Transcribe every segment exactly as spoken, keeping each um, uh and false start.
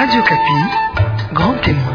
Radio Kapi, grand témoin.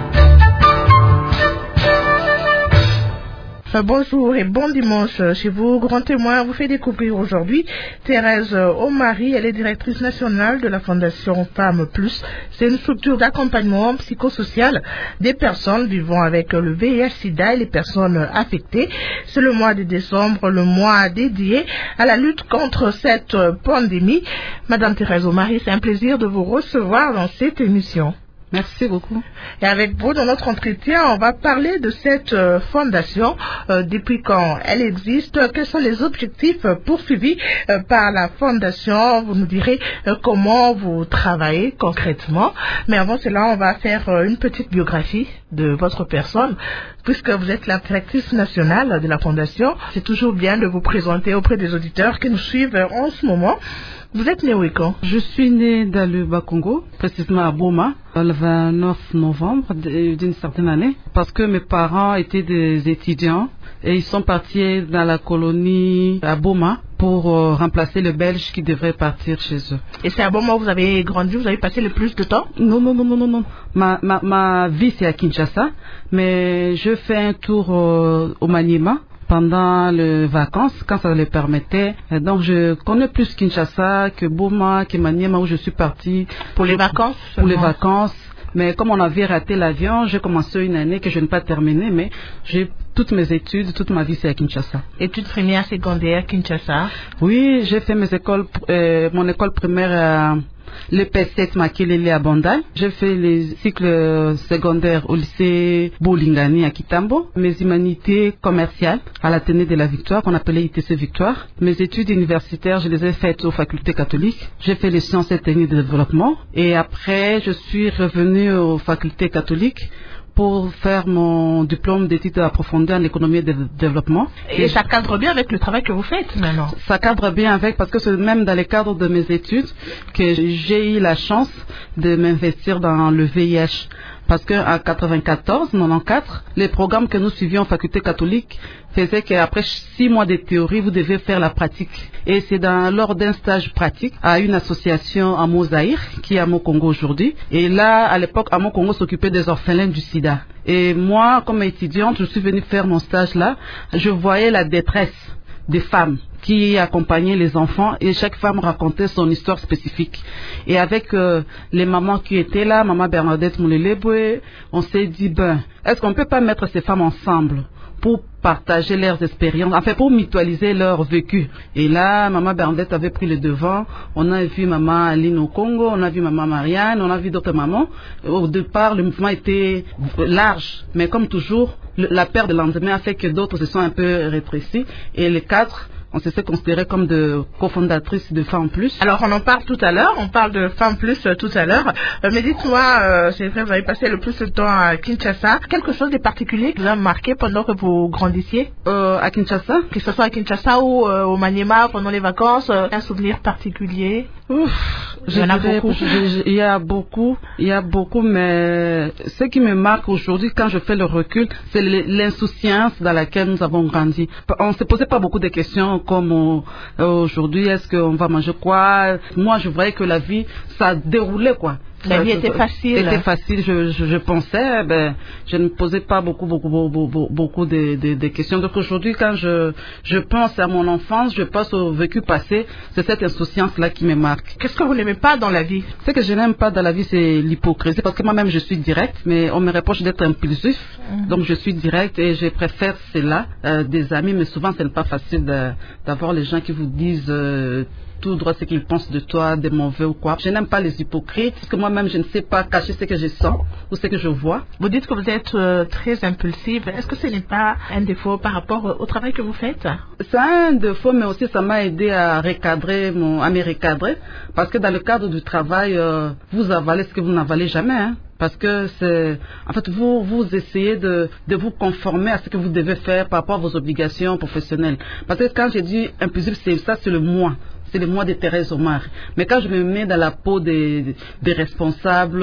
Bonjour et bon dimanche chez vous. Grand témoin vous fait découvrir aujourd'hui Thérèse Omari. Elle est directrice nationale de la Fondation Femmes Plus. C'est une structure d'accompagnement psychosocial des personnes vivant avec le V I H sida et les personnes affectées. C'est le mois de décembre, le mois dédié à la lutte contre cette pandémie. Madame Thérèse Omari, c'est un plaisir de vous recevoir dans cette émission. Merci beaucoup. Et avec vous, dans notre entretien, on va parler de cette euh, fondation, euh, depuis quand elle existe, quels sont les objectifs euh, poursuivis euh, par la fondation. Vous nous direz euh, comment vous travaillez concrètement. Mais avant cela, on va faire euh, une petite biographie de votre personne, puisque vous êtes la directrice nationale de la fondation. C'est toujours bien de vous présenter auprès des auditeurs qui nous suivent en ce moment. Vous êtes né où et quand? Je suis née dans le Bas-Congo, précisément à Boma, le vingt-neuf novembre d'une certaine année, parce que mes parents étaient des étudiants et ils sont partis dans la colonie à Boma pour euh, remplacer les Belges qui devraient partir chez eux. Et c'est à Boma où vous avez grandi, vous avez passé le plus de temps? Non, non, non, non, non, non. Ma, ma, ma vie c'est à Kinshasa, mais je fais un tour euh, au Maniema pendant les vacances, quand ça le permettait. Et donc, je connais plus Kinshasa que Boma, que Maniema, où je suis partie. Pour les vacances? Pour les vacances. Mais comme on avait raté l'avion, j'ai commencé une année que je n'ai pas terminée, mais j'ai toutes mes études, toute ma vie, c'est à Kinshasa. Études primaires, secondaires, Kinshasa? Oui, j'ai fait mes écoles, euh, mon école primaire à le P sept Makelele à Bandai. J'ai fait les cycles secondaires au lycée Boulingani à Kitambo. Mes humanités commerciales à l'Athénée de la Victoire, qu'on appelait I T C Victoire. Mes études universitaires, je les ai faites aux facultés catholiques. J'ai fait les sciences et techniques de développement. Et après, je suis revenue aux facultés catholiques pour faire mon diplôme d'études approfondies en économie et de développement. Et, et ça cadre bien avec le travail que vous faites maintenant? Ça cadre bien avec, parce que c'est même dans le cadre de mes études que j'ai eu la chance de m'investir dans le V I H. Parce qu'en quatre-vingt-quatorze, quatre-vingt-quatorze, les programmes que nous suivions en faculté catholique faisaient qu'après six mois de théorie, vous devez faire la pratique. Et c'est dans, lors d'un stage pratique à une association à Mozaïr, qui est à Mokongo aujourd'hui. Et là, à l'époque, à Mokongo s'occupait des orphelins du sida. Et moi, comme étudiante, je suis venue faire mon stage là. Je voyais la détresse des femmes qui accompagnaient les enfants et chaque femme racontait son histoire spécifique. Et avec euh, les mamans qui étaient là, maman Bernadette Mouleleboué, on s'est dit, ben, est-ce qu'on ne peut pas mettre ces femmes ensemble pour partager leurs expériences, enfin pour mutualiser leur vécu. Et là, maman Bernadette avait pris le devant. On a vu maman Aline au Congo, on a vu maman Marianne, on a vu d'autres mamans. Au départ, le mouvement était large, mais comme toujours, la perte de lendemain a fait que d'autres se sont un peu rétrécis. Et les quatre, on s'est considéré comme de cofondatrices de Femmes Plus. Alors on en parle tout à l'heure, on parle de Femmes Plus euh, tout à l'heure. Euh, mais dites-moi, euh, c'est vrai, vous avez passé le plus de temps à Kinshasa. Quelque chose de particulier qui vous a marqué pendant que vous grandissiez euh, à Kinshasa? Que ce soit à Kinshasa ou euh, au Maniema pendant les vacances, euh, un souvenir particulier? Ouf, il y en a beaucoup. Il y a beaucoup, il y a beaucoup, mais ce qui me marque aujourd'hui quand je fais le recul, c'est l'insouciance dans laquelle nous avons grandi. On ne se posait pas beaucoup de questions comme aujourd'hui, est-ce qu'on va manger quoi? Moi, je voyais que la vie, ça déroulait quoi. La vie était facile. C'était facile, je, je, je pensais, ben, je ne me posais pas beaucoup, beaucoup, beaucoup, beaucoup de, de, de questions. Donc aujourd'hui, quand je, je pense à mon enfance, je pense au vécu passé, c'est cette insouciance-là qui me marque. Qu'est-ce que vous n'aimez pas dans la vie? Ce que je n'aime pas dans la vie, c'est l'hypocrisie, parce que moi-même, je suis direct, mais on me reproche d'être impulsif. Mm-hmm. Donc je suis direct et je préfère cela, euh, des amis, mais souvent, ce n'est pas facile de, d'avoir les gens qui vous disent euh, tout droit ce qu'ils pensent de toi, des mauvais ou quoi. Je n'aime pas les hypocrites, parce que moi-même, je ne sais pas cacher ce que je sens ou ce que je vois. Vous dites que vous êtes euh, très impulsive. Est-ce que ce n'est pas un défaut par rapport au travail que vous faites? C'est un défaut, mais aussi ça m'a aidé à recadrer, mon, à me recadrer, parce que dans le cadre du travail, euh, vous avalez ce que vous n'avalez jamais, hein. Parce que c'est, en fait, vous, vous essayez de, de vous conformer à ce que vous devez faire par rapport à vos obligations professionnelles. Parce que quand j'ai dit impulsif, c'est ça, c'est le moi. C'est le moi de Thérèse Omari. Mais quand je me mets dans la peau des, des responsables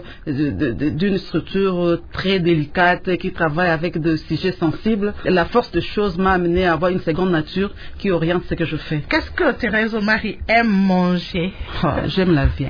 d'une structure très délicate qui travaille avec des sujets sensibles, la force de choses m'a amené à avoir une seconde nature qui oriente ce que je fais. Qu'est-ce que Thérèse Omari aime manger? Oh, j'aime la viande.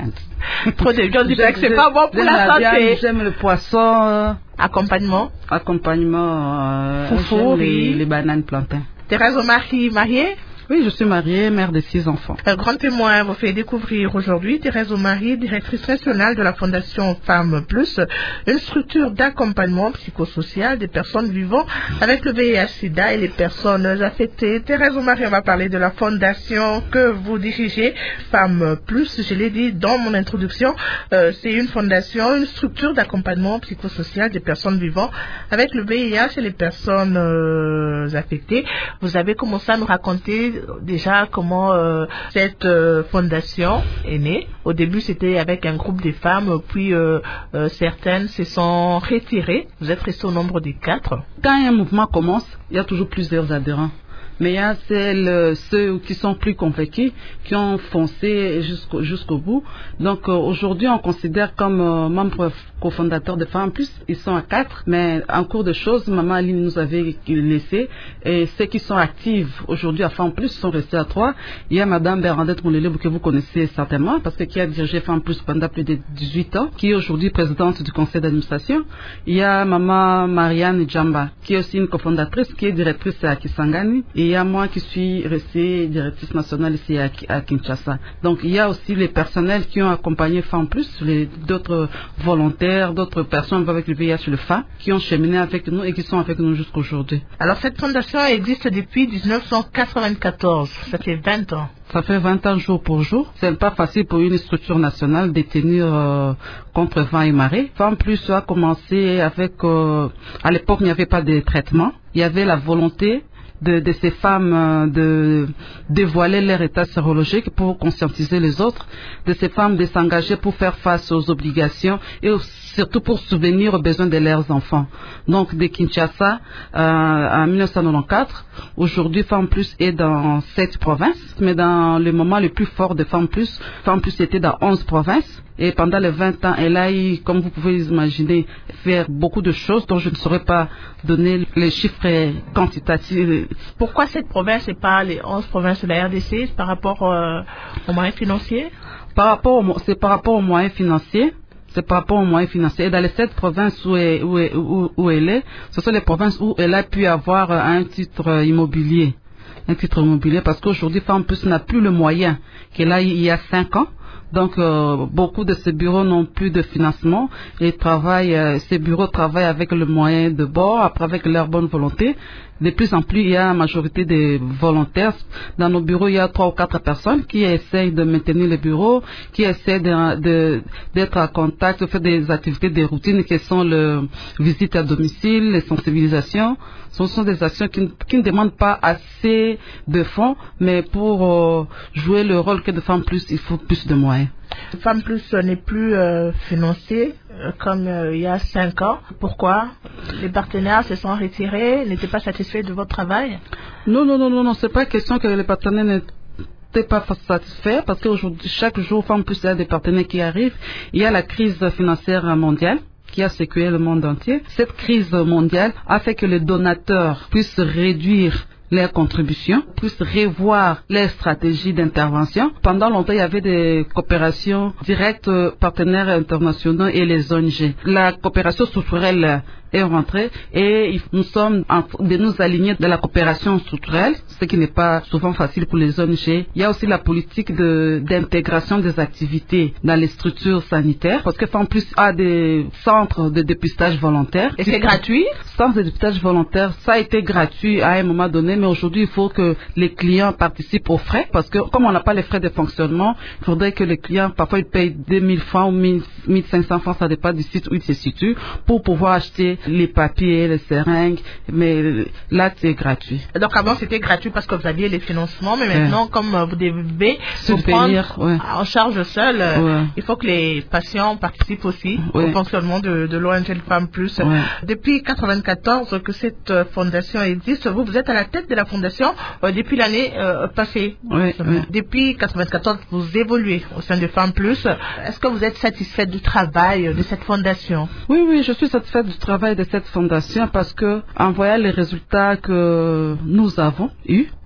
Trop de viande, du que c'est pas bon pour la, la santé. Viande, j'aime le poisson. Euh, Accompagnement. Accompagnement. Euh, Foufou, les, oui. les bananes plantains. Thérèse Omari, mariée? Oui, je suis mariée, mère de six enfants. Un grand témoin vous fait découvrir aujourd'hui Thérèse Omari, directrice nationale de la Fondation Femmes Plus, une structure d'accompagnement psychosocial des personnes vivant avec le V I H sida et les personnes affectées. Thérèse Omari, on va parler de la fondation que vous dirigez, Femmes Plus. Je l'ai dit dans mon introduction, euh, c'est une fondation, une structure d'accompagnement psychosocial des personnes vivant avec le V I H et les personnes euh, affectées. Vous avez commencé à nous raconter déjà comment euh, cette euh, fondation est née. Au début, c'était avec un groupe de femmes, puis euh, euh, certaines se sont retirées. Vous êtes restés au nombre de quatre. Quand un mouvement commence, il y a toujours plusieurs adhérents. Mais il y a celles, ceux qui sont plus convaincus, qui ont foncé jusqu'au, jusqu'au bout. Donc euh, aujourd'hui, on considère comme euh, membres cofondateurs de Femmes Plus, ils sont à quatre. Mais en cours de choses, Maman Aline nous avait laissé. Et ceux qui sont actifs aujourd'hui à Femmes Plus sont restés à trois. Il y a Madame Bernadette Moulelebou que vous connaissez certainement, parce que qui a dirigé Femmes Plus pendant plus de dix-huit ans, qui est aujourd'hui présidente du conseil d'administration. Il y a Maman Marianne Djamba, qui est aussi une cofondatrice, qui est directrice à Kisangani. Et il y a moi qui suis restée directrice nationale ici à, à Kinshasa. Donc il y a aussi les personnels qui ont accompagné Femmes Plus, les, d'autres volontaires, d'autres personnes avec le V I H et le F A, qui ont cheminé avec nous et qui sont avec nous jusqu'aujourd'hui. Alors cette fondation existe depuis dix-neuf cent quatre-vingt-quatorze, ça fait vingt ans. Ça fait vingt ans jour pour jour. C'est pas facile pour une structure nationale de tenir euh, contre vent et marée. Femmes Plus a commencé avec... Euh, à l'époque, il n'y avait pas de traitement. Il y avait la volonté De, de ces femmes euh, de dévoiler leur état sérologique pour conscientiser les autres, de ces femmes de s'engager pour faire face aux obligations et au, surtout pour subvenir aux besoins de leurs enfants. Donc de Kinshasa euh, en dix-neuf cent quatre-vingt-quatorze, aujourd'hui Femmes Plus est dans sept provinces, mais dans le moment le plus fort de Femmes Plus, Femmes Plus était dans onze provinces. Et pendant les vingt ans, elle a eu, comme vous pouvez imaginer, faire beaucoup de choses dont je ne saurais pas donner les chiffres quantitatifs. Pourquoi cette province et pas les onze provinces de la R D C par rapport euh, aux moyens financiers? Par rapport au, c'est par rapport aux moyens financiers. C'est par rapport aux moyens financiers. Et dans les sept provinces où, est, où, est, où, où elle est, ce sont les provinces où elle a pu avoir un titre immobilier. Un titre immobilier parce qu'aujourd'hui, Femmes Plus n'a plus le moyen qu'elle a eu il y a cinq ans. Donc, euh, beaucoup de ces bureaux n'ont plus de financement et travaillent, euh, ces bureaux travaillent avec le moyen de bord, après avec leur bonne volonté. De plus en plus, il y a la majorité des volontaires. Dans nos bureaux, il y a trois ou quatre personnes qui essayent de maintenir les bureaux, qui essayent de, de, d'être en contact, de faire des activités de routine qui sont le visite à domicile, les sensibilisations. Ce sont des actions qui, qui ne demandent pas assez de fonds, mais pour euh, jouer le rôle que de Femmes Plus, il faut plus de moyens. Femmes Plus n'est plus euh, financé euh, comme euh, il y a cinq ans. Pourquoi? Les partenaires se sont retirés, n'étaient pas satisfaits de votre travail? Non, non, non, non, non, c'est pas question que les partenaires n'étaient pas satisfaits, parce qu'aujourd'hui, chaque jour, Femmes Plus, il y a des partenaires qui arrivent. Il y a la crise financière mondiale qui a secoué le monde entier. Cette crise mondiale a fait que les donateurs puissent réduire leurs contributions, puissent revoir leurs stratégies d'intervention. Pendant longtemps, il y avait des coopérations directes, partenaires internationaux et les O N G. La coopération structurelle est rentrée et nous sommes en train de nous aligner de la coopération structurelle, ce qui n'est pas souvent facile pour les O N G. Il y a aussi la politique de, d'intégration des activités dans les structures sanitaires, parce que Femmes Plus a des centres de dépistage volontaire. Et c'est gratuit? Centres de dépistage volontaire, ça a été gratuit à un moment donné, mais aujourd'hui, il faut que les clients participent aux frais, parce que comme on n'a pas les frais de fonctionnement, il faudrait que les clients, parfois, ils payent deux mille francs ou mille cinq cents francs, ça dépend du site où ils se situent, pour pouvoir acheter les papiers, les seringues, mais là, c'est gratuit. Donc avant, c'était gratuit parce que vous aviez les financements, mais maintenant, ouais. comme vous devez vous prendre ouais. en charge seul, ouais. il faut que les patients participent aussi ouais. au fonctionnement de, de l'O N G Femmes Plus. Ouais. Depuis mille neuf cent quatre-vingt-quatorze que cette fondation existe, vous, vous êtes à la tête de la fondation euh, depuis l'année euh, passée. Ouais, ouais. Depuis mille neuf cent quatre-vingt-quatorze, vous évoluez au sein de Femmes Plus. Est-ce que vous êtes satisfaite du travail de cette fondation? Oui, oui, je suis satisfaite du travail de cette fondation parce que, en voyant les résultats que nous avons eus,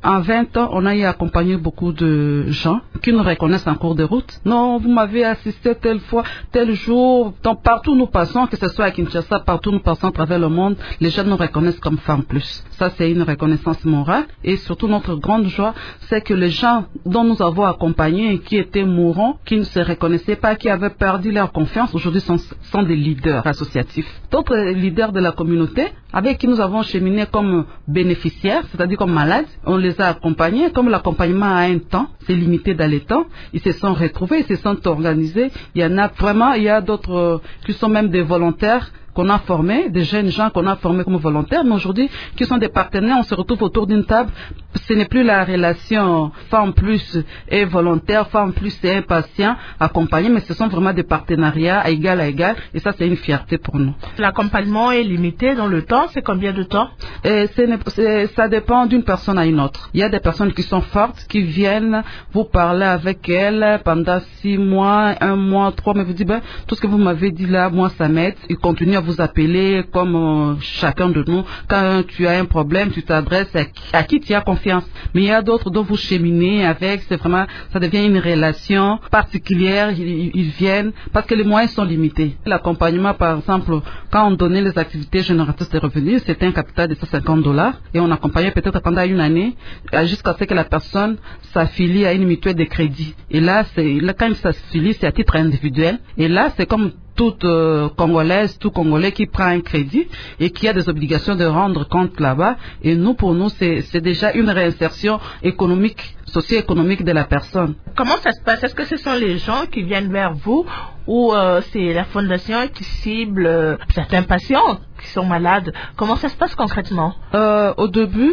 En vingt ans, on a eu accompagné beaucoup de gens qui nous reconnaissent en cours de route. Non, vous m'avez assisté telle fois, tel jour. Donc, partout où nous passons, que ce soit à Kinshasa, partout où nous passons à travers le monde, les gens nous reconnaissent comme Femmes Plus. Ça, c'est une reconnaissance morale. Et surtout, notre grande joie, c'est que les gens dont nous avons accompagnés et qui étaient mourants, qui ne se reconnaissaient pas, qui avaient perdu leur confiance, aujourd'hui sont, sont des leaders associatifs. D'autres leaders de la communauté, avec qui nous avons cheminé comme bénéficiaires, c'est-à-dire comme malades, on les a accompagnés. Comme l'accompagnement a un temps, c'est limité dans les temps, ils se sont retrouvés, ils se sont organisés. Il y en a vraiment, il y a d'autres euh, qui sont même des volontaires qu'on a formés, des jeunes gens qu'on a formés comme volontaires, mais aujourd'hui, qui sont des partenaires, on se retrouve autour d'une table. Ce n'est plus la relation Femme Plus et volontaire, Femme Plus et un patient accompagné, mais ce sont vraiment des partenariats à égal à égal, et ça, c'est une fierté pour nous. L'accompagnement est limité dans le temps, c'est combien de temps? Et c'est, ça dépend d'une personne à une autre. Il y a des personnes qui sont fortes, qui viennent, vous parler avec elles pendant six mois, un mois, trois mois, vous dites, ben, tout ce que vous m'avez dit là, moi, ça m'aide. Ils continuent à vous appeler comme euh, chacun de nous. Quand tu as un problème, tu t'adresses à, à qui tu as confiance. Mais il y a d'autres dont vous cheminez avec, c'est vraiment, ça devient une relation particulière, ils, ils viennent, parce que les moyens sont limités. L'accompagnement, par exemple, quand on donnait les activités génératrices de revenus, c'était un capital de cent cinquante dollars, et on accompagnait peut-être pendant une année, jusqu'à ce que la personne s'affilie à une mutuelle de crédit. Et là, c'est, là quand il s'affilie, c'est à titre individuel. Et là, c'est comme toute euh, Congolaise, tout Congolais qui prend un crédit et qui a des obligations de rendre compte là-bas. Et nous, pour nous, c'est, c'est déjà une réinsertion économique, socio-économique de la personne. Comment ça se passe? Est-ce que ce sont les gens qui viennent vers vous ou euh, c'est la fondation qui cible euh, certains patients qui sont malades? Comment ça se passe concrètement? euh, Au début,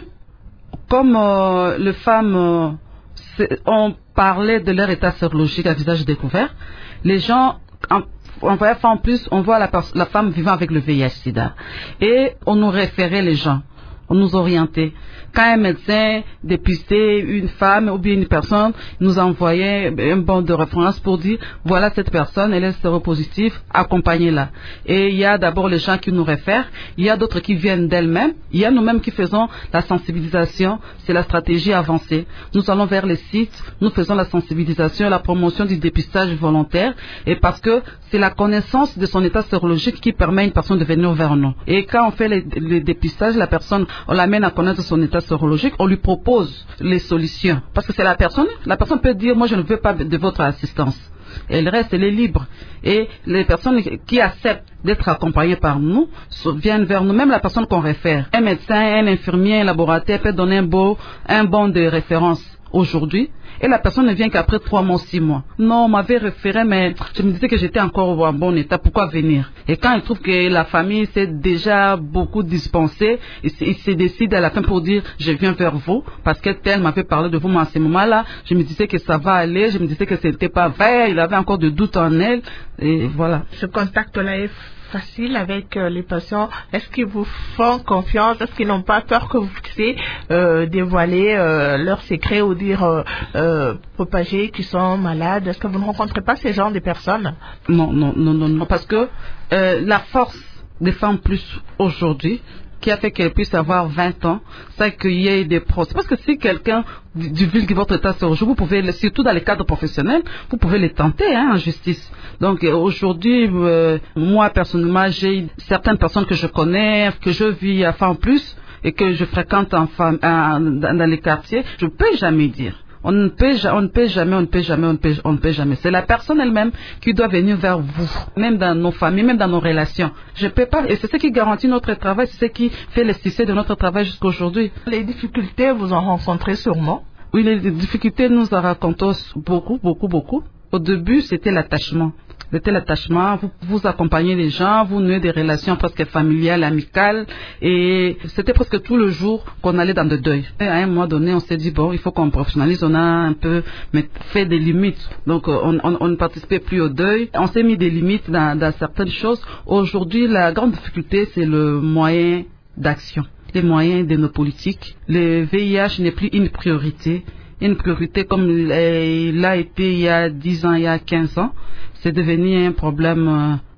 comme euh, les femmes, euh, on parlait de leur état sérologique à visage découvert, les gens... En, on voit en plus, on voit la, la femme vivant avec le V I H sida. Et on nous référait les gens, on nous orientait. Quand un médecin dépistait une femme ou bien une personne, nous envoyait un bon de référence pour dire, voilà cette personne, elle est séropositive, accompagnez-la. Et il y a d'abord les gens qui nous réfèrent, il y a d'autres qui viennent d'elles-mêmes, il y a nous-mêmes qui faisons la sensibilisation, c'est la stratégie avancée. Nous allons vers les sites, nous faisons la sensibilisation, la promotion du dépistage volontaire, et parce que c'est la connaissance de son état sérologique qui permet à une personne de venir vers nous. Et quand on fait le, le dépistage, la personne, on l'amène à connaître son état sérologique, on lui propose les solutions. Parce que c'est la personne, la personne peut dire, moi je ne veux pas de votre assistance. Et le reste, elle est libre. Et les personnes qui acceptent d'être accompagnées par nous viennent vers nous, même la personne qu'on réfère. Un médecin, un infirmier, un laboratoire peut donner un, beau, un bon de référence aujourd'hui. Et la personne ne vient qu'après trois mois, six mois. Non, on m'avait référé, mais je me disais que j'étais encore en bon état. Pourquoi venir? Et quand il trouve que la famille s'est déjà beaucoup dispensée, il se décide à la fin pour dire, je viens vers vous, parce que tel m'avait parlé de vous, mais à ce moment-là, je me disais que ça va aller, je me disais que ce n'était pas vrai, il avait encore de doutes en elle, et voilà. Ce contact-là est facile avec euh, les patients. Est-ce qu'ils vous font confiance? Est-ce qu'ils n'ont pas peur que vous puissiez euh, dévoiler euh, leurs secrets ou dire euh, euh, propager qu'ils sont malades? Est-ce que vous ne rencontrez pas ces genres de personnes? Non, non, non, non, non, parce que euh, la force des Femmes Plus aujourd'hui, qui a fait qu'elle puisse avoir vingt ans, c'est qu'il y ait des pros. Parce que si quelqu'un divulgue votre état sérologique, vous pouvez, surtout dans les cadres professionnels, vous pouvez les tenter hein, en justice. Donc aujourd'hui, euh, moi personnellement, j'ai certaines personnes que je connais, que je vis à Femmes Plus et que je fréquente en femme, en, dans les quartiers, je ne peux jamais dire. On ne peut, on ne peut jamais, on ne peut jamais, on ne peut, on ne peut jamais. C'est la personne elle-même qui doit venir vers vous, même dans nos familles, même dans nos relations. Je peux pas, et c'est ce qui garantit notre travail, c'est ce qui fait le succès de notre travail jusqu'à aujourd'hui. Les difficultés, vous en rencontrez sûrement? Oui, les difficultés nous en racontons beaucoup, beaucoup, beaucoup. Au début, c'était l'attachement. C'était l'attachement, vous, vous accompagnez les gens, vous nouez des relations presque familiales, amicales, et c'était presque tout le jour qu'on allait dans le deuil. Et à un moment donné, on s'est dit, bon, il faut qu'on professionnalise, on a un peu mais fait des limites. Donc, on, on, on ne participait plus au deuil. On s'est mis des limites dans, dans certaines choses. Aujourd'hui, la grande difficulté, c'est le moyen d'action, les moyens de nos politiques. Le V I H n'est plus une priorité. Une priorité comme il a été il y a dix ans, il y a quinze ans. C'est devenu un problème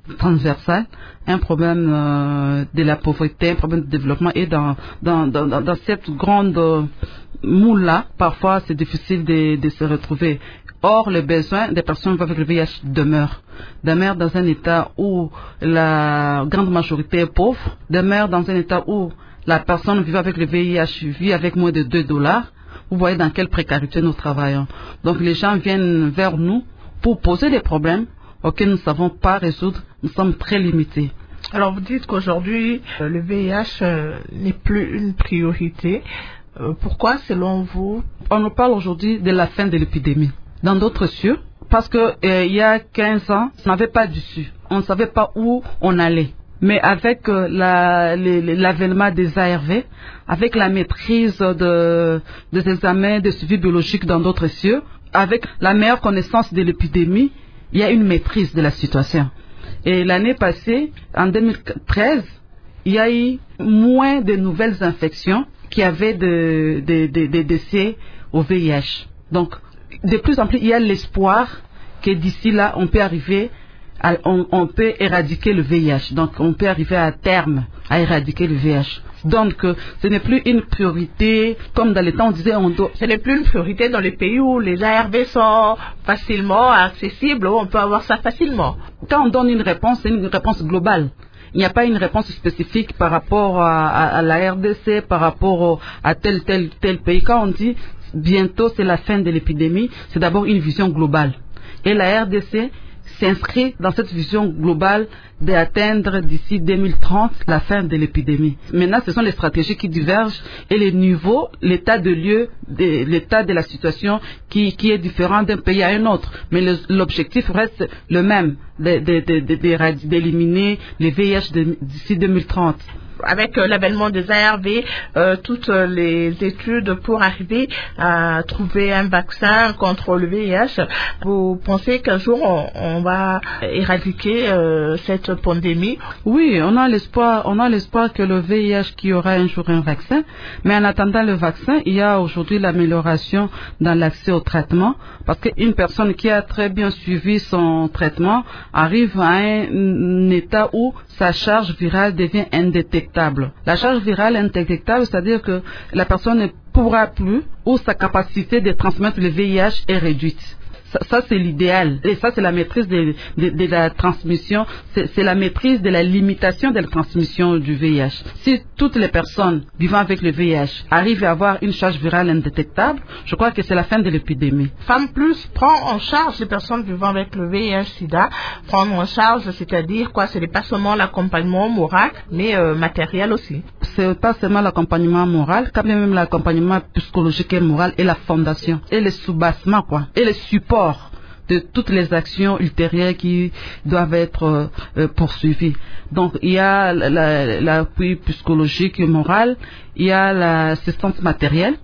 transversal, un problème euh, de la pauvreté, un problème de développement. Et dans, dans, dans, dans cette grande euh, moule-là, parfois c'est difficile de, de se retrouver. Or, le besoin des personnes vivant avec le V I H demeure. Demeure dans un état où la grande majorité est pauvre, demeure dans un état où la personne vivant avec le V I H vit avec moins de deux dollars. Vous voyez dans quelle précarité nous travaillons. Donc, les gens viennent vers nous pour poser des problèmes auxquels nous ne savons pas résoudre. Nous sommes très limités. Alors, vous dites qu'aujourd'hui, le V I H euh, n'est plus une priorité. Euh, pourquoi, selon vous? On nous parle aujourd'hui de la fin de l'épidémie. Dans d'autres cieux, parce que euh, il y a quinze ans, on n'avait pas d'issue. On ne savait pas où on allait. Mais avec euh, la, les, les, l'avènement des A R V, avec la maîtrise de, des examens de suivi biologique dans d'autres cieux, avec la meilleure connaissance de l'épidémie, il y a une maîtrise de la situation. Et l'année passée, en deux mille treize, il y a eu moins de nouvelles infections qu'il y avait de, de, de, de décès au V I H. Donc, de plus en plus, il y a l'espoir que d'ici là, on peut arriver, à, on, on peut éradiquer le V I H. Donc, on peut arriver à terme à éradiquer le V I H. Donc, ce n'est plus une priorité, comme dans les temps on disait, on doit... Ce n'est plus une priorité dans les pays où les A R V sont facilement accessibles, où on peut avoir ça facilement. Quand on donne une réponse, c'est une réponse globale. Il n'y a pas une réponse spécifique par rapport à, à, à la R D C, par rapport au, à tel, tel, tel pays. Quand on dit bientôt c'est la fin de l'épidémie, c'est d'abord une vision globale. Et la R D C s'inscrit dans cette vision globale d'atteindre d'ici deux mille trente la fin de l'épidémie. Maintenant, ce sont les stratégies qui divergent et les niveaux, l'état de lieu, de, l'état de la situation qui, qui est différent d'un pays à un autre. Mais le, l'objectif reste le même, de, de, de, de, de, d'éliminer les V I H de, d'ici deux mille trente. Avec euh, l'avènement des A R V, euh, toutes les études pour arriver à trouver un vaccin contre le V I H, vous pensez qu'un jour on, on va éradiquer euh, cette pandémie? Oui, on a l'espoir, on a l'espoir que le V I H qu'il y aura un jour un vaccin, mais en attendant le vaccin, il y a aujourd'hui l'amélioration dans l'accès au traitement, parce qu'une personne qui a très bien suivi son traitement arrive à un, un état où sa charge virale devient indétectable. La charge virale indétectable, c'est-à-dire que la personne ne pourra plus, ou sa capacité de transmettre le V I H est réduite. Ça, ça c'est l'idéal. Et ça, c'est la maîtrise de, de, de la transmission. C'est, c'est la maîtrise de la limitation de la transmission du V I H. Si toutes les personnes vivant avec le V I H arrivent à avoir une charge virale indétectable, je crois que c'est la fin de l'épidémie. Femme Plus prend en charge les personnes vivant avec le V I H-Sida. Prendre en charge, c'est-à-dire quoi? Ce n'est pas seulement l'accompagnement moral, mais euh, matériel aussi. C'est pas seulement l'accompagnement moral, quand même l'accompagnement psychologique et moral et la fondation. Et les sous-bassements, quoi. Et les supports de toutes les actions ultérieures qui doivent être euh, poursuivies. Donc, il y a la, l'appui psychologique et moral, il y a l'assistance matérielle,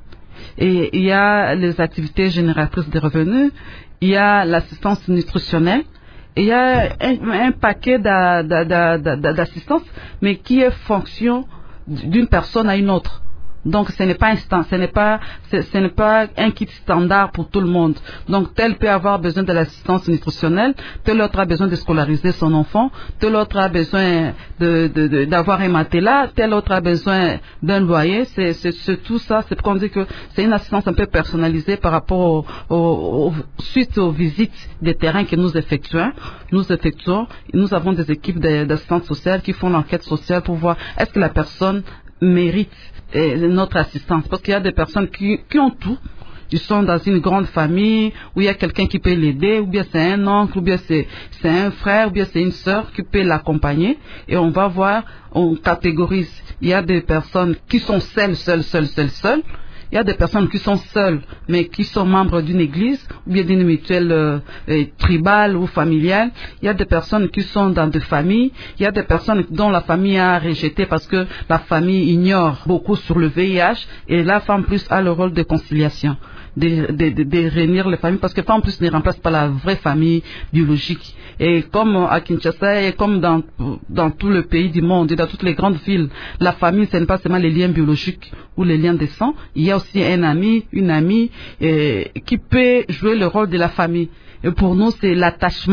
et il y a les activités génératrices de revenus, il y a l'assistance nutritionnelle, et il y a un, un paquet d'a, d'a, d'a, d'a, d'assistance, mais qui est fonction d'une personne à une autre. Donc, ce n'est pas instant, ce n'est pas, ce, ce n'est pas un kit standard pour tout le monde. Donc, tel peut avoir besoin de l'assistance nutritionnelle, tel autre a besoin de scolariser son enfant, tel autre a besoin de, de, de, d'avoir un matelas, tel autre a besoin d'un loyer. C'est, c'est, c'est tout ça. C'est pour qu'on dit que c'est une assistance un peu personnalisée par rapport au, au, au, suite aux visites des terrains que nous effectuons. Nous effectuons, nous avons des équipes d'assistance sociale qui font l'enquête sociale pour voir est-ce que la personne mérite et notre assistance, parce qu'il y a des personnes qui, qui ont tout. Ils sont dans une grande famille où il y a quelqu'un qui peut l'aider, ou bien c'est un oncle, ou bien c'est, c'est un frère, ou bien c'est une sœur qui peut l'accompagner. Et on va voir, on catégorise. Il y a des personnes qui sont seules, seules, seules, seules, seules. Il y a des personnes qui sont seules, mais qui sont membres d'une église, ou bien d'une mutuelle euh, euh, tribale ou familiale. Il y a des personnes qui sont dans des familles. Il y a des personnes dont la famille a rejeté parce que la famille ignore beaucoup sur le V I H. Et la Femme Plus a le rôle de conciliation, de, de, de, de réunir les familles, parce que Femme Plus ne remplace pas la vraie famille biologique. Et comme à Kinshasa et comme dans, dans tout le pays du monde et dans toutes les grandes villes, la famille, ce n'est pas seulement les liens biologiques ou les liens de sang. Il y a aussi un ami, une amie eh, qui peut jouer le rôle de la famille. Et pour nous, c'est l'attachement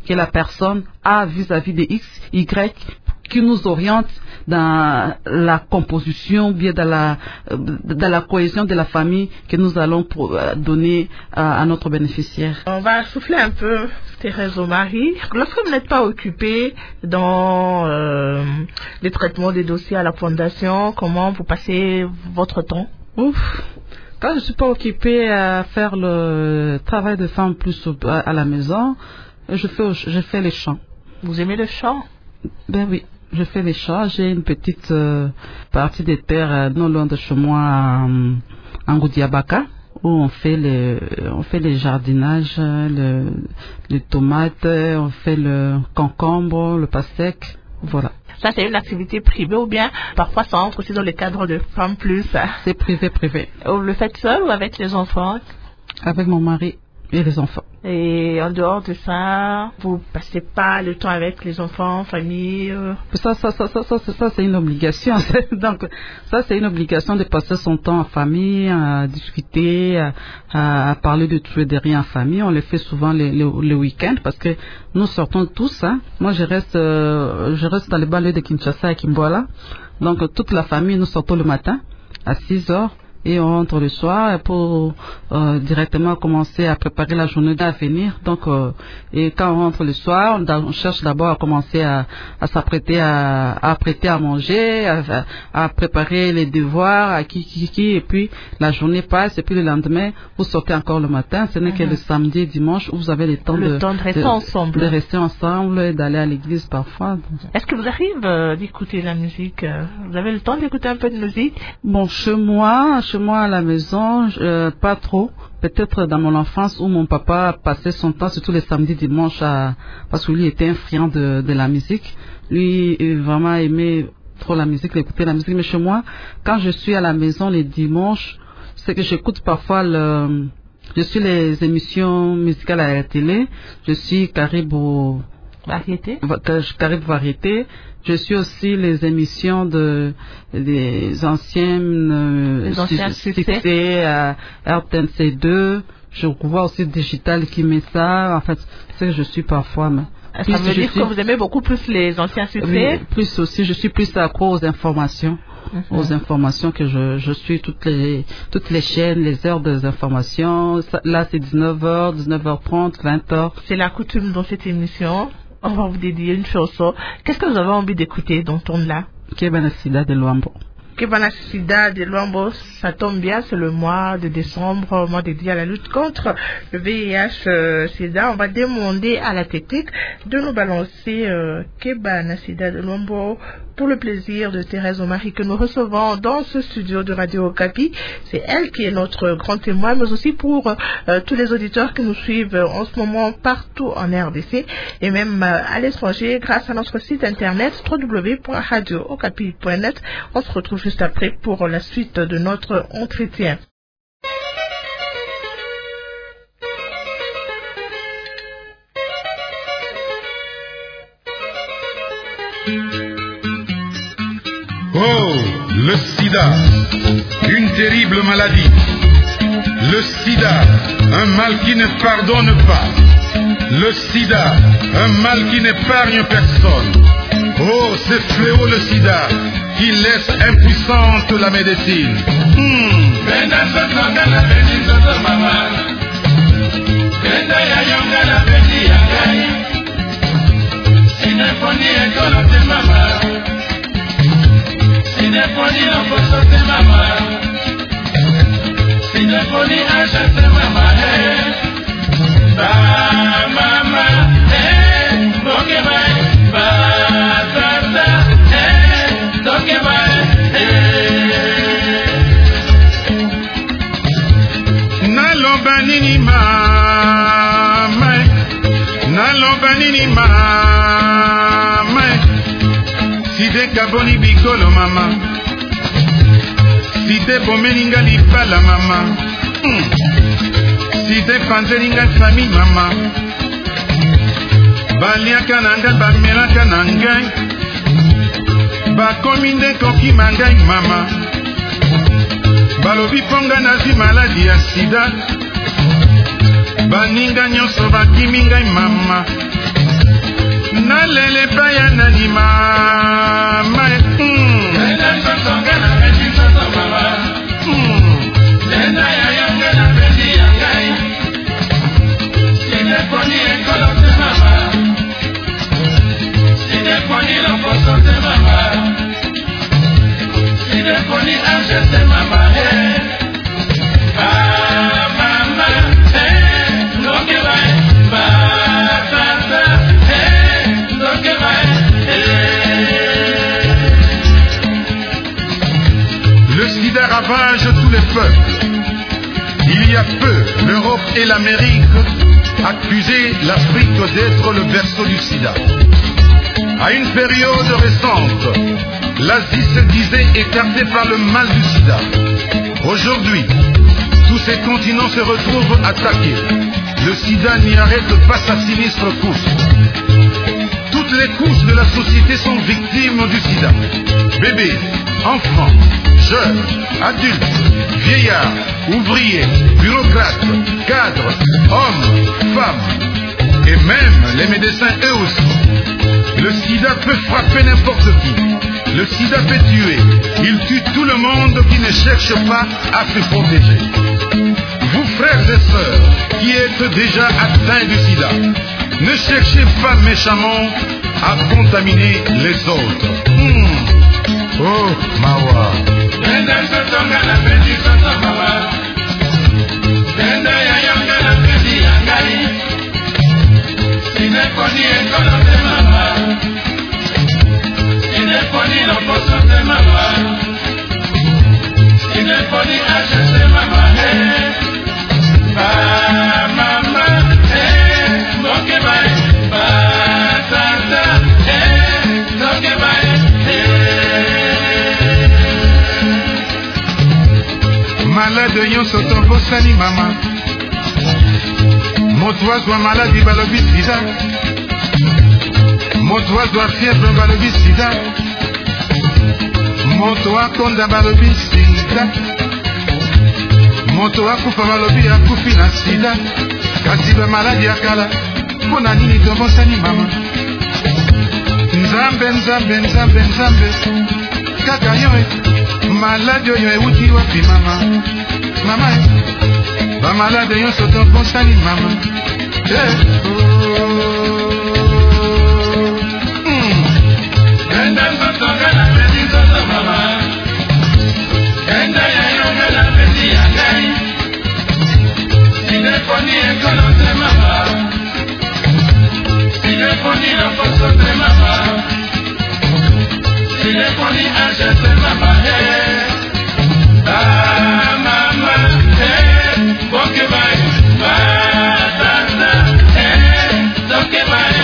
que la personne a vis-à-vis de X, Y, qui nous oriente dans la composition, bien dans la, dans la cohésion de la famille que nous allons pour, euh, donner à, à notre bénéficiaire. On va souffler un peu, Thérèse Omari. Lorsque vous n'êtes pas occupée dans euh, les traitements des dossiers à la Fondation, comment vous passez votre temps? Ouf. Quand je ne suis pas occupée à faire le travail de femme plus au, à, à la maison, je fais, je fais les chants. Vous aimez le chant? Ben oui. Je fais les chats. J'ai une petite euh, partie des terres euh, non loin de chez moi, euh, en Goudiabaka, où on fait les, on fait les jardinages, le, les tomates, on fait le concombre, le pastèque, voilà. Ça, c'est une activité privée ou bien parfois ça entre aussi dans le cadre de Femmes Plus? C'est privé, privé. Vous le faites seul ou avec les enfants? Avec mon mari et les enfants. Et en dehors de ça, vous passez pas le temps avec les enfants, famille? Euh... Ça, ça, ça, ça, ça, ça, ça c'est une obligation. Donc, ça, c'est une obligation de passer son temps en famille, à discuter, à, à parler de tout et de rien en famille. On le fait souvent le, le, le week-end parce que nous sortons tous. Hein. Moi, je reste, euh, je reste dans les banlieues de Kinshasa et Kimboala. Donc, toute la famille, nous sortons le matin à six heures. Et on rentre le soir pour euh, directement commencer à préparer la journée à venir. Donc, euh, et quand on rentre le soir, on, on cherche d'abord à commencer à, à s'apprêter à, à apprêter à manger, à, à préparer les devoirs, à qui, qui, qui, et puis la journée passe, et puis le lendemain, vous sortez encore le matin. Ce n'est mm-hmm. que le samedi et dimanche où vous avez le temps, le de, temps de rester de, ensemble. De rester ensemble et d'aller à l'église parfois. Est-ce que vous arrivez euh, d'écouter la musique? Vous avez le temps d'écouter un peu de musique? Bon, chez moi, chez moi à la maison, euh, pas trop. Peut-être dans mon enfance où mon papa passait son temps, surtout les samedis, dimanches, à, parce que lui était un friand de, de la musique. Lui, il vraiment aimait trop la musique, écouter la musique. Mais chez moi, quand je suis à la maison les dimanches, c'est que j'écoute parfois le, je suis les émissions musicales à la télé. Je suis Caribou Variété. Caribou Variété. Je suis aussi les émissions de des anciennes euh, les anciens succès, succès à R T N C deux. Je vois aussi Digital qui met ça. En fait, c'est que je suis parfois. Mais ça plus, veut dire suis, que vous aimez beaucoup plus les anciens succès? Oui, plus aussi. Je suis plus accro aux informations. Mm-hmm. Aux informations que je, je suis toutes les toutes les chaînes, les heures des informations. Là, c'est dix-neuf heures, dix-neuf heures trente, vingt heures. C'est la coutume dans cette émission. On va vous dédier une chanson. Qu'est-ce que vous avez envie d'écouter dans ton là? Kebana Sida de Luambo. Kebana Sida de Luambo, ça tombe bien, c'est le mois de décembre, mois dédié à la lutte contre le V I H euh, Sida. On va demander à la technique de nous balancer euh, Kebana Sida de Luambo pour le plaisir de Thérèse Omari que nous recevons dans ce studio de Radio Okapi. C'est elle qui est notre grand témoin, mais aussi pour euh, tous les auditeurs qui nous suivent en ce moment partout en R D C et même euh, à l'étranger grâce à notre site internet w w w point radio okapi point net. On se retrouve juste après pour la suite de notre entretien. Oh, le sida, une terrible maladie. Le sida, un mal qui ne pardonne pas. Le sida, un mal qui n'épargne personne. Oh, ce fléau, le sida, qui laisse impuissante la médecine. Hmm. Sinefoni no posote mama, Sinefoni achate mama, eh, ba mama, eh, doke mai, ba tata, eh, doke mai, eh. Naloba nini mama, naloba nini mama. Side kaboni bikolo mama, side bomeninga lipala mama, mm. Side panzeninga fami mama, baliaka nanga bamelaka nangai, bakomi nde koki mangai mama, balobi ponga nazi maladi ya sida, baninga nyonso bakimi ngai mama. lele paya nani mama. Nenda sotonga na bedi soto mama. Nenda ya yanga na bedi yangai. Sine poni ekolo te mama. Sine poni loposo te mama. Sine poni anje te mama. Ah mama, eh, loke vai, ba tata, eh, loke vai, eh. Le sida ravage tous les peuples. Il y a peu, l'Europe et l'Amérique accusaient l'Afrique d'être le berceau du sida. À une période récente, l'Asie se disait écartée par le mal du sida. Aujourd'hui, tous ces continents se retrouvent attaqués. Le sida n'y arrête pas sa sinistre course. Toutes les couches de la société sont victimes du sida. Bébés, enfants, jeunes, adultes, vieillards, ouvriers, bureaucrates, cadres, hommes, femmes, et même les médecins eux aussi. Le sida peut frapper n'importe qui. Le sida peut tuer. Il tue tout le monde qui ne cherche pas à se protéger. Vous frères et sœurs qui êtes déjà atteints du sida, ne cherchez pas méchamment à contaminer les autres. Mmh. Oh, Mawa. Nenda sotonga na bedi soto mama. Nenda ya yanga na bedi yangai. Sine poni ekolo te mama. Sine poni loposo te mama. Sine poni anje te mama. Ba mama, eh, loke vai, ba tata, eh, loke vai, eh. Malade nyonso tobosani mama. Moto azwa maladi balobi sida. Moto azwa fièvre balobi sida. Moto akonda balobi sida. Moto akufa balobi akufi na sida. Kasi ba maladi ya kala mpona nini tobosani mama. Nzambe nzambe nzambe nzambe kaka yo maladi oyo ewuti wapi mama. Mama ba malade nyonso tobosani mama. Nenda sotonga na bedi soto mama. Nenda ya yonga na bedi yangai. Sine poni ekolo te mama. Sine poni loposo te mama. Sine poni anje te mama. Ah mama, eh, boke vai, ba tata, eh, loke vai,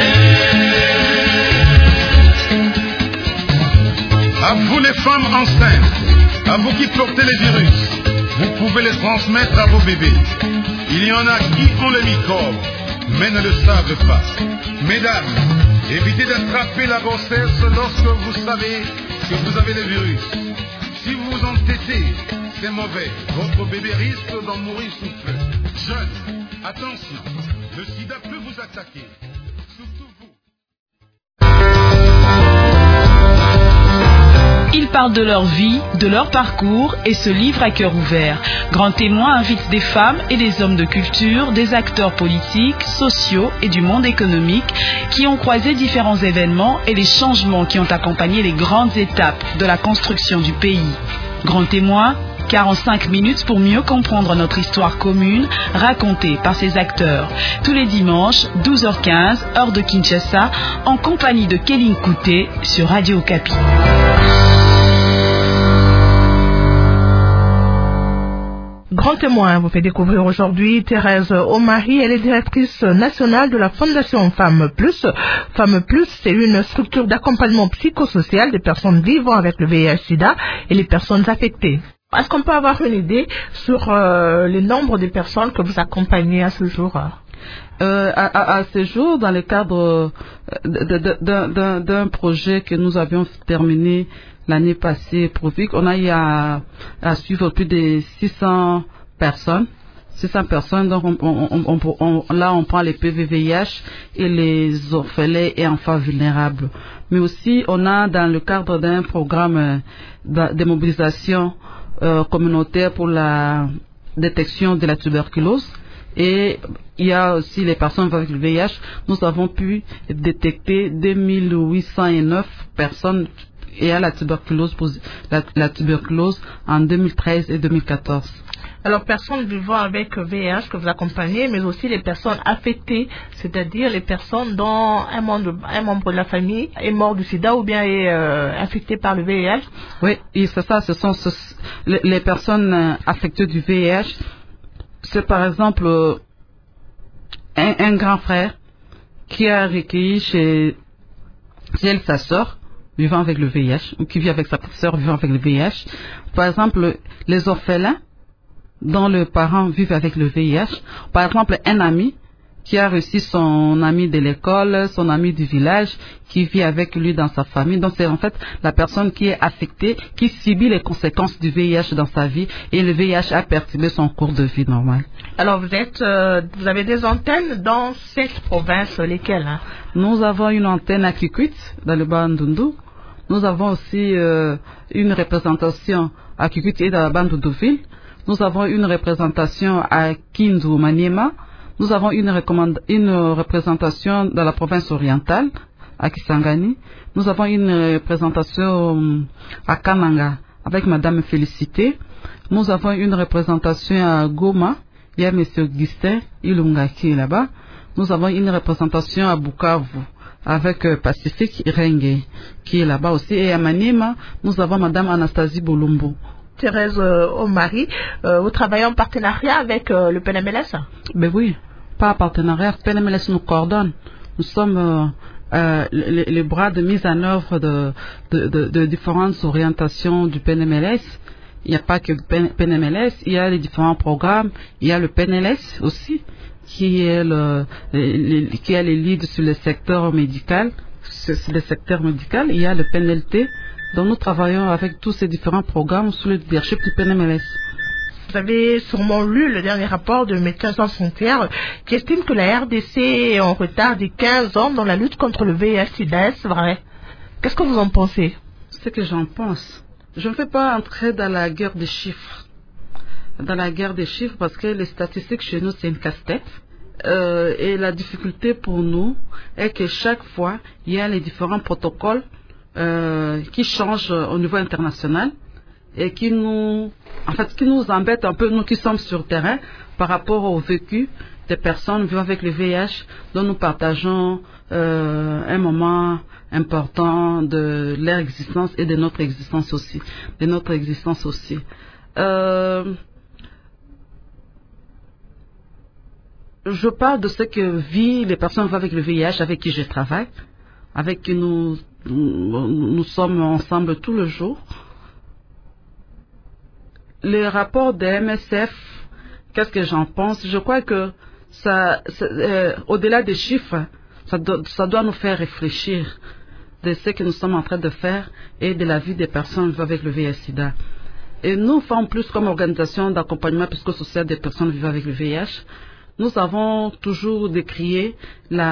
eh. À vous les femmes enceintes, à vous qui portez les virus, vous pouvez les transmettre à vos bébés. Il y en a qui ont le microbe, mais ne le savent pas. Mesdames, évitez d'attraper la grossesse lorsque vous savez que vous avez le virus. Si vous vous entêtez, c'est mauvais. Votre bébé risque d'en mourir sous peu. Jeunes, attention, le sida peut vous attaquer. Surtout vous. Ils parlent de leur vie, de leur parcours et se livrent à cœur ouvert. Grand Témoin invite des femmes et des hommes de culture, des acteurs politiques, sociaux et du monde économique qui ont croisé différents événements et les changements qui ont accompagné les grandes étapes de la construction du pays. Grand Témoin, quarante-cinq minutes pour mieux comprendre notre histoire commune racontée par ces acteurs. Tous les dimanches, douze heures quinze, heure de Kinshasa, en compagnie de Kéline Kouté sur Radio Okapi. Grand Témoin vous fait découvrir aujourd'hui Thérèse Omari. Elle est directrice nationale de la Fondation Femmes Plus. Femmes Plus, c'est une structure d'accompagnement psychosocial des personnes vivant avec le V I H sida et les personnes affectées. Est-ce qu'on peut avoir une idée sur euh, le nombre de personnes que vous accompagnez à ce jour? Euh, à, à, à ce jour, dans le cadre d'un projet que nous avions terminé l'année passée, Provic, on a eu à, à suivre plus de six cents personnes, six cents personnes. Donc, on, on, on, on, là, on prend les P V V I H et les orphelins et enfants vulnérables. Mais aussi, on a dans le cadre d'un programme de mobilisation euh, communautaire pour la détection de la tuberculose. Et il y a aussi les personnes avec le V I H. Nous avons pu détecter deux mille huit cent neuf personnes ayant la tuberculose, la, la tuberculose en deux mille treize et deux mille quatorze. Alors, personnes vivant avec V I H que vous accompagnez, mais aussi les personnes affectées, c'est-à-dire les personnes dont un membre, un membre de la famille est mort du sida ou bien est euh, infecté par le V I H. Oui, et c'est ça, ce sont ce, les, les personnes affectées du V I H. C'est par exemple un, un grand frère qui a recueilli chez, chez elle sa sœur vivant avec le V I H, ou qui vit avec sa petite sœur vivant avec le V I H. Par exemple, les orphelins dont les parents vivent avec le V I H. Par exemple, un ami qui a reçu son ami de l'école, son ami du village, qui vit avec lui dans sa famille. Donc, c'est en fait la personne qui est affectée, qui subit les conséquences du V I H dans sa vie, et le V I H a perturbé son cours de vie normal. Alors, vous êtes, euh, vous avez des antennes dans cette province, lesquelles hein? Nous avons une antenne à Kikwit, dans le Bandundu. Nous avons aussi euh, une représentation à Kikwit et dans la Bandoudou-ville. Nous avons une représentation à Kindu, Maniema. Nous avons une, une représentation dans la province orientale, à Kisangani. Nous avons une représentation à Kananga, avec Madame Félicité. Nous avons une représentation à Goma. Il y a M. Augustin Ilunga qui est là-bas. Nous avons une représentation à Bukavu, avec euh, Pacifique Renge, qui est là-bas aussi. Et à Maniema, nous avons Madame Anastasie Bolumbo. Thérèse euh, Omari, euh, vous travaillez en partenariat avec euh, le P N M L S? Ben oui, pas en partenariat. Le P N M L S nous coordonne. Nous sommes euh, euh, les, les bras de mise en œuvre de, de, de, de différentes orientations du P N M L S. Il n'y a pas que le P N M L S, il y a les différents programmes. Il y a le P N L S aussi, qui est le, le, qui a les leads sur le secteur médical. Sur le secteur médical, il y a le P N L T. Donc nous travaillons avec tous ces différents programmes sous le leadership du P N M L S. Vous avez sûrement lu le dernier rapport de Médecins sans frontières qui estime que la R D C est en retard de quinze ans dans la lutte contre le V I H-Sida. Est-ce vrai? Qu'est-ce que vous en pensez? Ce que j'en pense, je ne vais pas entrer dans la guerre des chiffres. Dans la guerre des chiffres parce que les statistiques chez nous c'est une casse-tête. Euh, et la difficulté pour nous est que chaque fois il y a les différents protocoles Euh, qui change au niveau international et qui nous, en fait, qui nous embête un peu, nous qui sommes sur le terrain, par rapport au vécu des personnes vivant avec le V I H, dont nous partageons euh, un moment important de leur existence et de notre existence aussi, de notre existence aussi. Euh, je parle de ce que vivent les personnes vivant avec le V I H, avec qui je travaille, avec qui nous Nous, nous sommes ensemble tout le jour. Les rapports de M S F, qu'est-ce que j'en pense? Je crois que ça, euh, au-delà des chiffres, ça doit, ça doit nous faire réfléchir de ce que nous sommes en train de faire et de la vie des personnes vivant avec le V I H-Sida. Et nous, FAM Plus, comme organisation d'accompagnement psychosocial des personnes vivant avec le V I H, nous avons toujours décrié la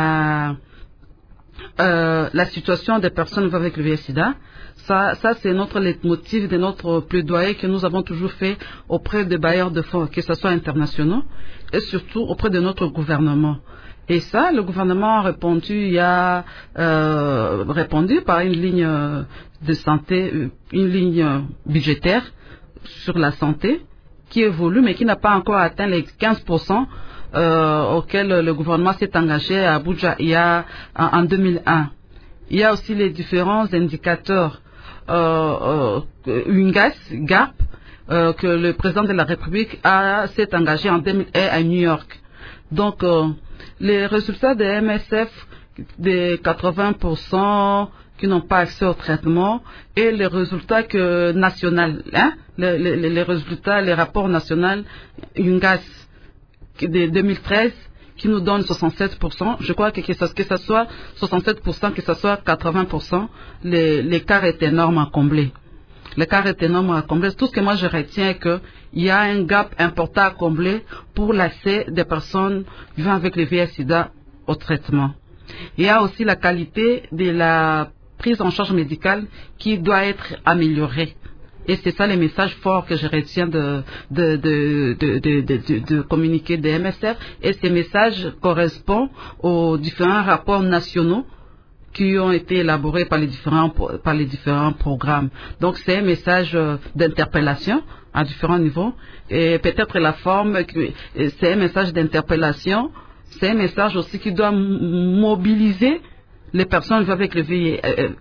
Euh, la situation des personnes vivant avec le V I H-Sida. Ça, ça c'est notre leitmotiv de notre plaidoyer que nous avons toujours fait auprès des bailleurs de fonds, que ce soit internationaux, et surtout auprès de notre gouvernement. Et ça, le gouvernement a répondu, il a euh, répondu par une ligne de santé, une ligne budgétaire sur la santé qui évolue, mais qui n'a pas encore atteint les quinze pour cent Euh, auquel le gouvernement s'est engagé à Abuja il y a, en, en deux mille un. Il y a aussi les différents indicateurs euh, euh, UNGAS, GAP, euh, que le président de la République a, s'est engagé en deux mille un à New York. Donc, euh, les résultats de M S F de quatre-vingts pour cent qui n'ont pas accès au traitement et les résultats que national, hein, les, les, les résultats, les rapports nationaux UNGAS de deux mille treize qui nous donne soixante-sept pour cent. Je crois que que ce, que ce soit soixante-sept pour cent, que ce soit quatre-vingts pour cent, l'écart est énorme à combler. l'écart est énorme à combler. Tout ce que moi je retiens est qu'il y a un gap important à combler pour l'accès des personnes vivant avec le V I H sida au traitement. Il y a aussi la qualité de la prise en charge médicale qui doit être améliorée. Et c'est ça les messages forts que je retiens de, de, de, de, de, de, de, de communiquer de M S F. Et ces messages correspondent aux différents rapports nationaux qui ont été élaborés par les différents, par les différents programmes. Donc c'est un message d'interpellation à différents niveaux. Et peut-être la forme, c'est un message d'interpellation, c'est un message aussi qui doit mobiliser les personnes avec le V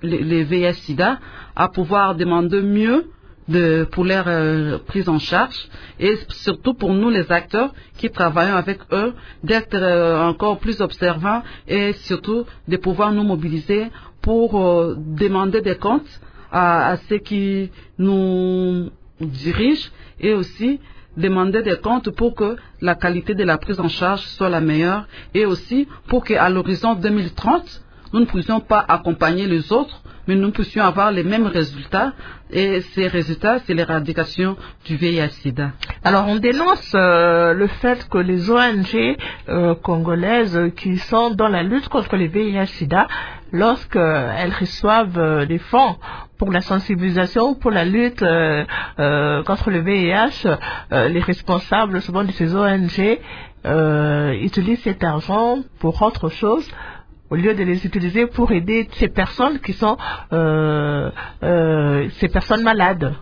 I H sida à pouvoir demander mieux de, pour leur euh, prise en charge, et surtout pour nous les acteurs qui travaillons avec eux d'être euh, encore plus observants et surtout de pouvoir nous mobiliser pour euh, demander des comptes à, à ceux qui nous dirigent et aussi demander des comptes pour que la qualité de la prise en charge soit la meilleure et aussi pour qu'à l'horizon deux mille trente nous ne puissions pas accompagner les autres, mais nous puissions avoir les mêmes résultats. Et ces résultats, c'est l'éradication du V I H sida. Alors, on dénonce euh, le fait que les O N G euh, congolaises qui sont dans la lutte contre le V I H sida, lorsqu'elles reçoivent euh, des fonds pour la sensibilisation ou pour la lutte euh, euh, contre le V I H, euh, les responsables souvent de ces O N G euh, utilisent cet argent pour autre chose, au lieu de les utiliser pour aider ces personnes qui sont euh, euh, ces personnes malades.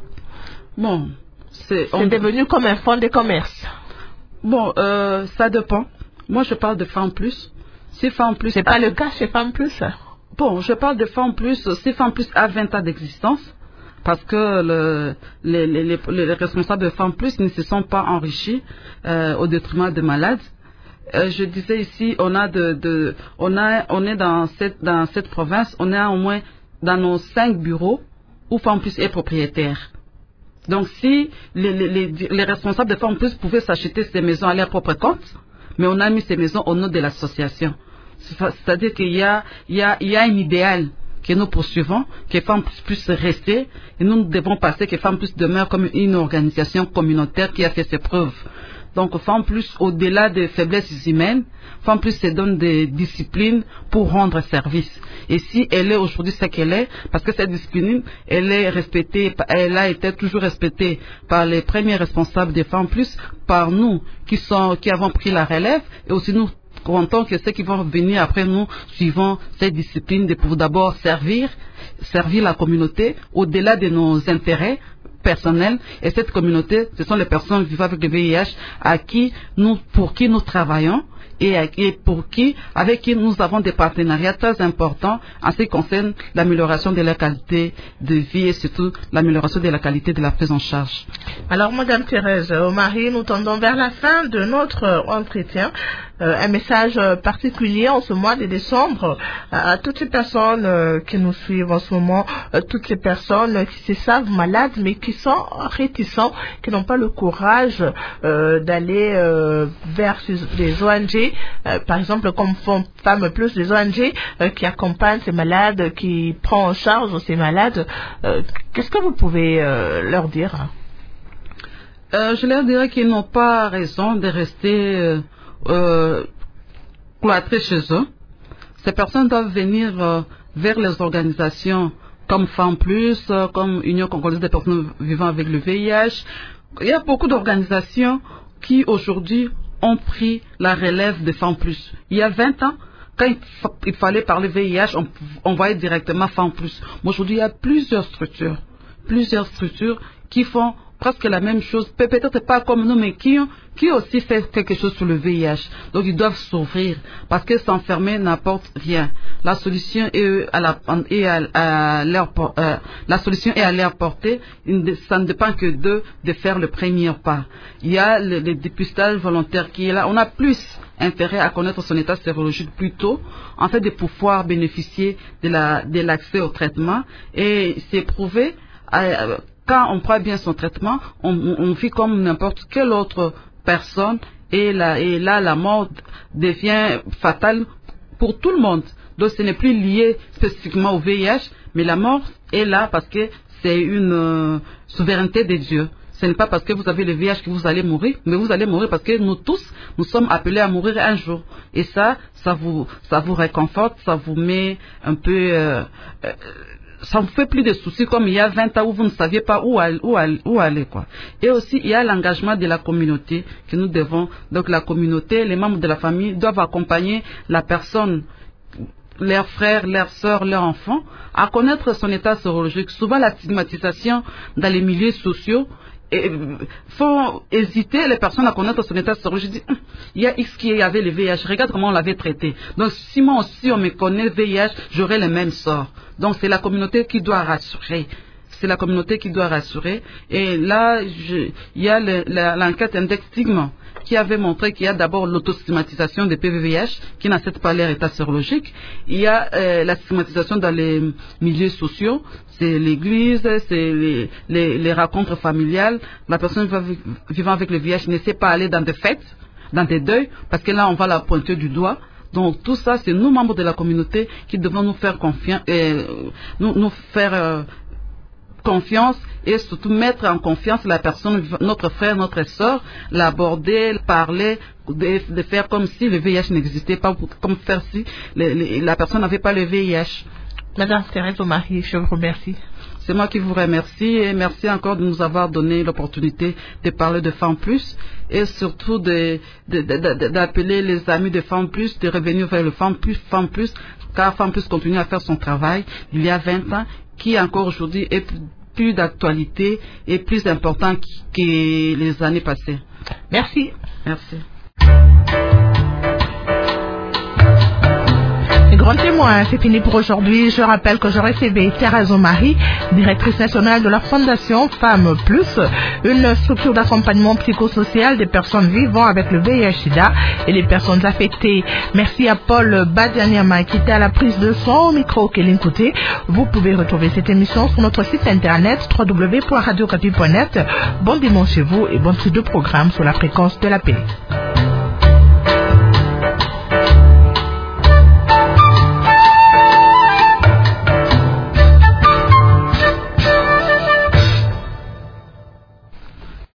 Bon, c'est, c'est devenu comme un fonds de commerce. Bon, euh, ça dépend. Moi, je parle de Femmes Plus. Si Femmes Plus, c'est pas le cas chez Femmes Plus. Bon, je parle de Femmes Plus. Si Femmes Plus a vingt ans d'existence, parce que le, les, les, les, les responsables de Femmes Plus ne se sont pas enrichis euh, au détriment des malades. Euh, je disais ici, on a de, de, on a, on est dans cette, dans cette province, on est au moins dans nos cinq bureaux où Femmes Plus est propriétaire. Donc, si les, les, les, les responsables de Femmes Plus pouvaient s'acheter ces maisons à leur propre compte, mais on a mis ces maisons au nom de l'association. C'est-à-dire qu'il y a, il y a, il y a un idéal que nous poursuivons, que Femmes Plus puissent rester, et nous devons passer que Femmes Plus demeure comme une organisation communautaire qui a fait ses preuves. Donc, Femmes Plus, au-delà des faiblesses humaines, Femmes Plus se donne des disciplines pour rendre service. Et si elle est aujourd'hui ce qu'elle est, parce que cette discipline, elle est respectée, elle a été toujours respectée par les premiers responsables des Femmes Plus, par nous qui sont, qui avons pris la relève, et aussi nous comptons que ceux qui vont venir après nous suivant cette discipline de pour d'abord servir, servir la communauté au-delà de nos intérêts personnel, et cette communauté, ce sont les personnes vivant avec le V I H à qui nous, pour qui nous travaillons et, à, et pour qui, avec qui nous avons des partenariats très importants en ce qui concerne l'amélioration de la qualité de vie et surtout l'amélioration de la qualité de la prise en charge. Alors, Madame Thérèse Omari, nous tendons vers la fin de notre entretien. Euh, un message particulier en ce mois de décembre à, à toutes les personnes euh, qui nous suivent en ce moment, euh, toutes les personnes qui se savent malades mais qui sont réticents, qui n'ont pas le courage euh, d'aller euh, vers des O N G, euh, par exemple comme Femmes Plus, des O N G euh, qui accompagnent ces malades, qui prennent en charge ces malades. Euh, qu'est-ce que vous pouvez euh, leur dire? euh, Je leur dirais qu'ils n'ont pas raison de rester euh, Euh, cloîtrés chez eux. Ces personnes doivent venir euh, vers les organisations comme Femmes Plus, euh, comme Union congolaise des personnes vivant avec le V I H. Il y a beaucoup d'organisations qui aujourd'hui ont pris la relève de Femmes Plus. Il y a vingt ans, quand il, fa il fallait parler V I H, on, on voyait directement Femmes Plus. Mais aujourd'hui, il y a plusieurs structures, plusieurs structures qui font presque la même chose, peut-être pas comme nous, mais qui, qui aussi fait quelque chose sur le V I H. Donc ils doivent s'ouvrir, parce que s'enfermer n'apporte rien. La solution est à, la, est à, à leur, euh, la solution est à leur portée. Ça ne dépend que d'eux de faire le premier pas. Il y a le, le dépistage volontaire qui est là. On a plus intérêt à connaître son état sérologique plus tôt, en fait de pouvoir bénéficier de la, de l'accès au traitement. Et c'est prouvé. Euh, Quand on prend bien son traitement, on, on vit comme n'importe quelle autre personne et là, et là, la mort devient fatale pour tout le monde. Donc, ce n'est plus lié spécifiquement au V I H, mais la mort est là parce que c'est une euh, souveraineté de Dieu. Ce n'est pas parce que vous avez le V I H que vous allez mourir, mais vous allez mourir parce que nous tous, nous sommes appelés à mourir un jour. Et ça, ça vous, ça vous réconforte, ça vous met un peu... Euh, euh, ça vous fait plus de soucis comme il y a vingt ans où vous ne saviez pas où aller, où aller, où aller quoi. Et aussi, il y a l'engagement de la communauté que nous devons... Donc la communauté, les membres de la famille doivent accompagner la personne, leurs frères, leurs sœurs, leurs enfants, à connaître son état sérologique. Souvent, la stigmatisation dans les milieux sociaux, il faut hésiter les personnes à connaître son état sérologique. Je dis, il y a X qui avait le V I H, regarde comment on l'avait traité. Donc, si moi aussi on me connaît le V I H, j'aurai le même sort. Donc, c'est la communauté qui doit rassurer. C'est la communauté qui doit rassurer. Et là, je, il y a l'enquête Index Stigma qui avait montré qu'il y a d'abord l'autostigmatisation des P V V H qui n'acceptent pas leur état sérologique. Il y a euh, la stigmatisation dans les milieux sociaux, c'est l'église, c'est les, les, les rencontres familiales. La personne vivant avec le V I H ne sait pas aller dans des fêtes, dans des deuils, parce que là on va la pointer du doigt. Donc tout ça, c'est nous, membres de la communauté, qui devons nous faire confiance, euh, nous, nous faire euh, confiance et surtout mettre en confiance la personne, notre frère, notre sœur, l'aborder, parler, de, de faire comme si le V I H n'existait pas, comme faire si le, le, la personne n'avait pas le V I H. Madame Thérèse Omari, je vous remercie. C'est moi qui vous remercie et merci encore de nous avoir donné l'opportunité de parler de Femmes Plus et surtout de, de, de, de, d'appeler les amis de Femmes Plus, de revenir vers le Femmes Plus, Femmes Plus, car Femmes Plus continue à faire son travail il y a vingt ans, qui encore aujourd'hui est plus d'actualité et plus important que les années passées. Merci. Merci. Grand témoin, c'est fini pour aujourd'hui. Je rappelle que je recevais Thérèse Omari, directrice nationale de la Fondation Femmes Plus, une structure d'accompagnement psychosocial des personnes vivant avec le V I H sida et les personnes affectées. Merci à Paul Badianyama qui était à la prise de son au micro Kéline Kouté. Vous pouvez retrouver cette émission sur notre site internet w w w point radio okapi point net. Bon dimanche chez vous et bon suite de programme sur la fréquence de la paix.